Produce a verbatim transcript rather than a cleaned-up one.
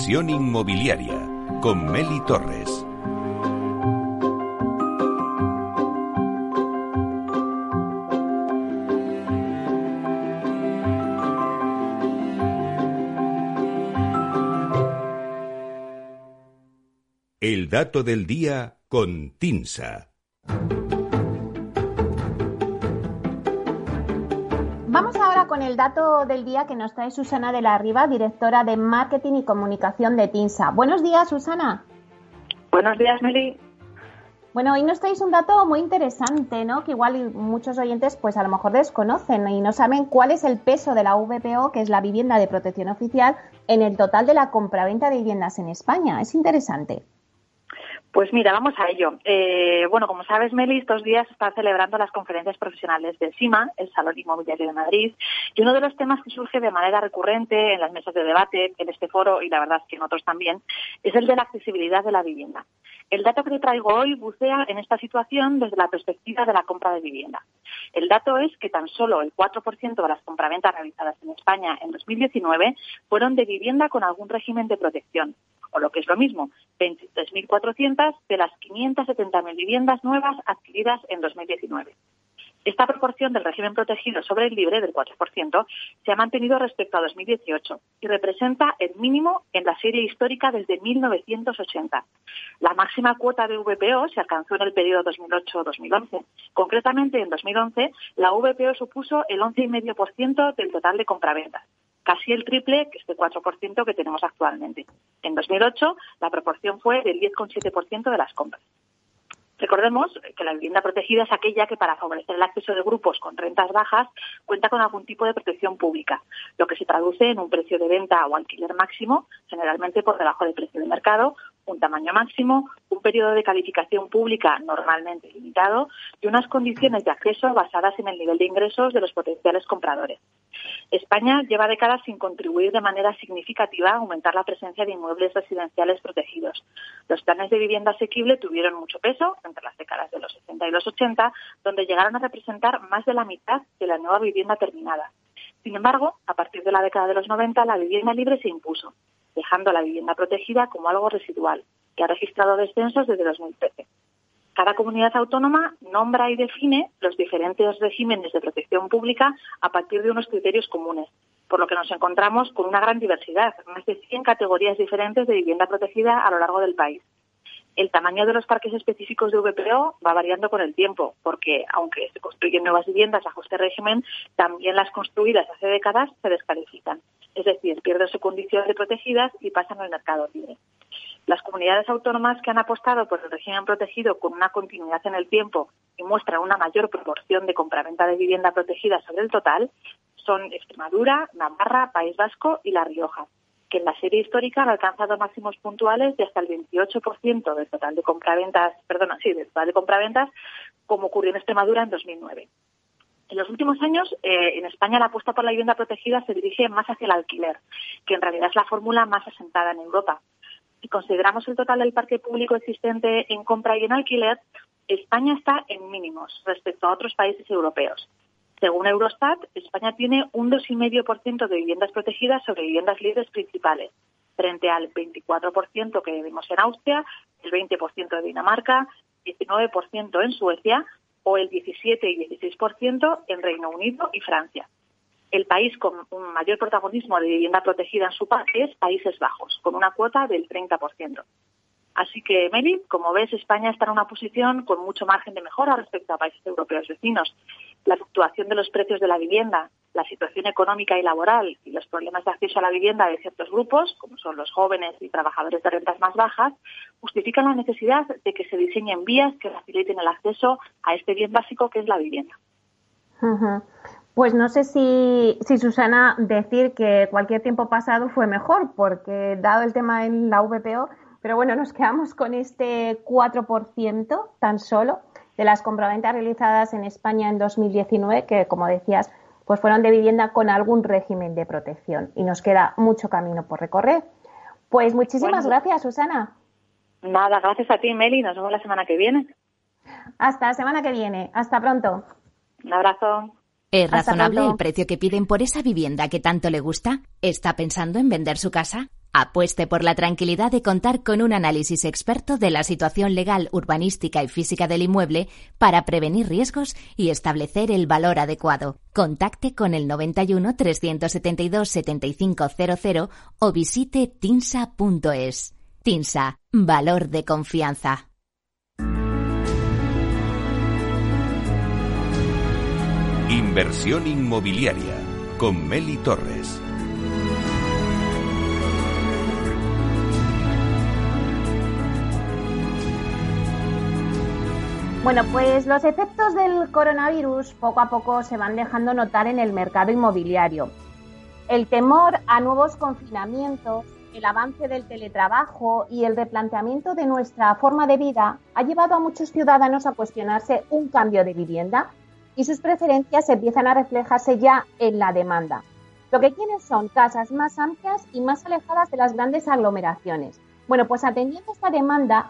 Visión Inmobiliaria con Meli Torres. El dato del día con TINSA. Vamos ahora con el dato del día que nos trae Susana de la Riva, directora de Marketing y Comunicación de TINSA. Buenos días, Susana. Buenos días, Meli. Bueno, hoy nos traéis un dato muy interesante, ¿no? Que igual muchos oyentes pues a lo mejor desconocen y no saben cuál es el peso de la V P O, que es la vivienda de protección oficial, en el total de la compraventa de viviendas en España. Es interesante. Pues mira, vamos a ello. Eh, bueno, como sabes, Meli, estos días se están celebrando las conferencias profesionales del SIMA, el Salón Inmobiliario de Madrid, y uno de los temas que surge de manera recurrente en las mesas de debate, en este foro, y la verdad es que en otros también, es el de la accesibilidad de la vivienda. El dato que te traigo hoy bucea en esta situación desde la perspectiva de la compra de vivienda. El dato es que tan solo el cuatro por ciento de las compraventas realizadas en España en dos mil diecinueve fueron de vivienda con algún régimen de protección, o lo que es lo mismo, veintitrés mil cuatrocientas de las quinientas setenta mil viviendas nuevas adquiridas en dos mil diecinueve. Esta proporción del régimen protegido sobre el libre, del cuatro por ciento, se ha mantenido respecto a dos mil dieciocho y representa el mínimo en la serie histórica desde mil novecientos ochenta. La máxima cuota de V P O se alcanzó en el periodo dos mil ocho a dos mil once. Concretamente, en dos mil once, la V P O supuso el once coma cinco por ciento del total de compraventas, casi el triple que este cuatro por ciento que tenemos actualmente. En dos mil ocho, la proporción fue del diez coma siete por ciento de las compras. Recordemos que la vivienda protegida es aquella que, para favorecer el acceso de grupos con rentas bajas, cuenta con algún tipo de protección pública, lo que se traduce en un precio de venta o alquiler máximo, generalmente por debajo del precio de mercado, un tamaño máximo, un periodo de calificación pública normalmente limitado y unas condiciones de acceso basadas en el nivel de ingresos de los potenciales compradores. España lleva décadas sin contribuir de manera significativa a aumentar la presencia de inmuebles residenciales protegidos. Los planes de vivienda asequible tuvieron mucho peso entre las décadas de los sesenta y los ochenta, donde llegaron a representar más de la mitad de la nueva vivienda terminada. Sin embargo, a partir de la década de los noventa, la vivienda libre se impuso, dejando a la vivienda protegida como algo residual, que ha registrado descensos desde dos mil trece. Cada comunidad autónoma nombra y define los diferentes regímenes de protección pública a partir de unos criterios comunes, por lo que nos encontramos con una gran diversidad, más de cien categorías diferentes de vivienda protegida a lo largo del país. El tamaño de los parques específicos de V P O va variando con el tiempo, porque aunque se construyen nuevas viviendas bajo este régimen, también las construidas hace décadas se descalifican, es decir, pierden su condición de protegidas y pasan al mercado libre. Las comunidades autónomas que han apostado por el régimen protegido con una continuidad en el tiempo y muestran una mayor proporción de compraventa de vivienda protegida sobre el total son Extremadura, Navarra, País Vasco y La Rioja, que en la serie histórica han alcanzado máximos puntuales de hasta el veintiocho por ciento del total de compraventas, perdona, sí, del total de compraventas, como ocurrió en Extremadura en dos mil nueve. En los últimos años, eh, en España la apuesta por la vivienda protegida se dirige más hacia el alquiler, que en realidad es la fórmula más asentada en Europa. Si consideramos el total del parque público existente en compra y en alquiler, España está en mínimos respecto a otros países europeos. Según Eurostat, España tiene un dos coma cinco por ciento de viviendas protegidas sobre viviendas libres principales, frente al veinticuatro por ciento que vemos en Austria, el veinte por ciento de Dinamarca, diecinueve por ciento en Suecia o el diecisiete y dieciséis por ciento en Reino Unido y Francia. El país con un mayor protagonismo de vivienda protegida en su parque es Países Bajos, con una cuota del treinta por ciento. Así que, Meli, como ves, España está en una posición con mucho margen de mejora respecto a países europeos vecinos. La fluctuación de los precios de la vivienda, la situación económica y laboral y los problemas de acceso a la vivienda de ciertos grupos, como son los jóvenes y trabajadores de rentas más bajas, justifican la necesidad de que se diseñen vías que faciliten el acceso a este bien básico que es la vivienda. Uh-huh. Pues no sé si, si, Susana, decir que cualquier tiempo pasado fue mejor, porque dado el tema en la V P O, pero bueno, nos quedamos con este cuatro por ciento tan solo de las compraventas realizadas en España en dos mil diecinueve, que, como decías, pues fueron de vivienda con algún régimen de protección y nos queda mucho camino por recorrer. Pues muchísimas bueno, gracias, Susana. Nada, gracias a ti, Meli. Nos vemos la semana que viene. Hasta la semana que viene. Hasta pronto. Un abrazo. ¿Es razonable el precio que piden por esa vivienda que tanto le gusta? ¿Está pensando en vender su casa? Apueste por la tranquilidad de contar con un análisis experto de la situación legal, urbanística y física del inmueble para prevenir riesgos y establecer el valor adecuado. Contacte con el noventa y uno, trescientos setenta y dos, setenta y cinco cero cero o visite tinsa punto es. Tinsa, valor de confianza. Inversión inmobiliaria con Meli Torres. Bueno, pues los efectos del coronavirus poco a poco se van dejando notar en el mercado inmobiliario. El temor a nuevos confinamientos, el avance del teletrabajo y el replanteamiento de nuestra forma de vida ha llevado a muchos ciudadanos a cuestionarse un cambio de vivienda y sus preferencias empiezan a reflejarse ya en la demanda. Lo que quieren son casas más amplias y más alejadas de las grandes aglomeraciones. Bueno, pues atendiendo esta demanda,